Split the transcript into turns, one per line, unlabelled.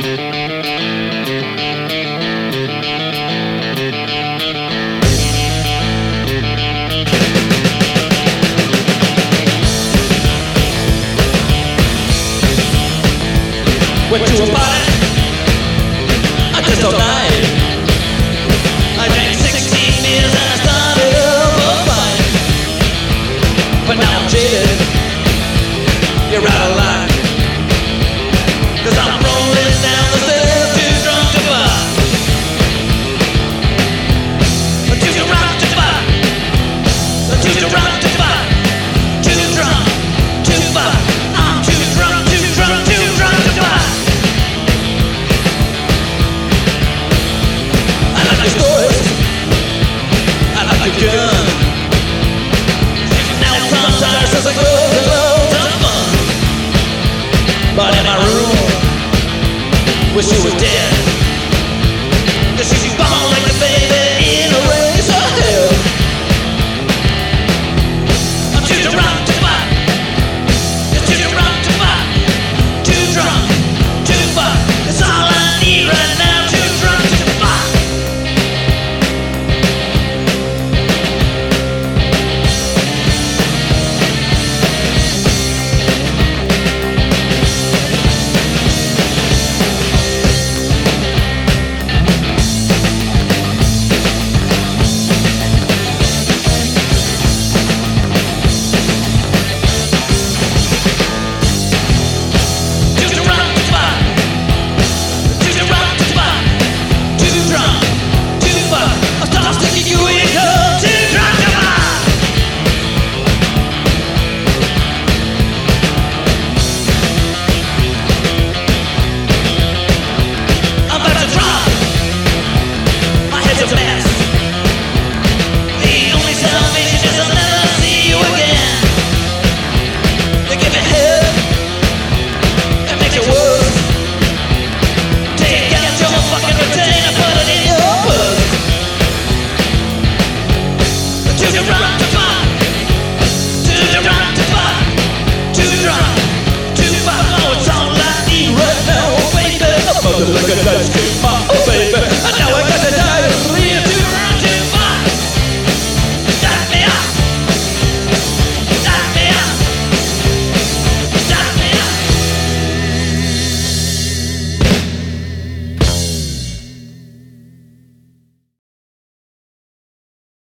Went to a party just all night. I drank 16 beers and I started up a fight. But now I'm jaded, you're out of line. 'Cause I'm rolling down the stairs too drunk to buy. Too drunk to buy. Too drunk to buy. Too drunk to buy. I'm too drunk to buy. Stories. I like your gun. Now sometimes there's a loads of fun. But in my room, wish you was dead. 'Cause you fall like a baby in a race of hell. I'm too drunk to fight. You're too drunk to fight. Too drunk to fight. That's all I need right now. Too drunk to fight. Look at that.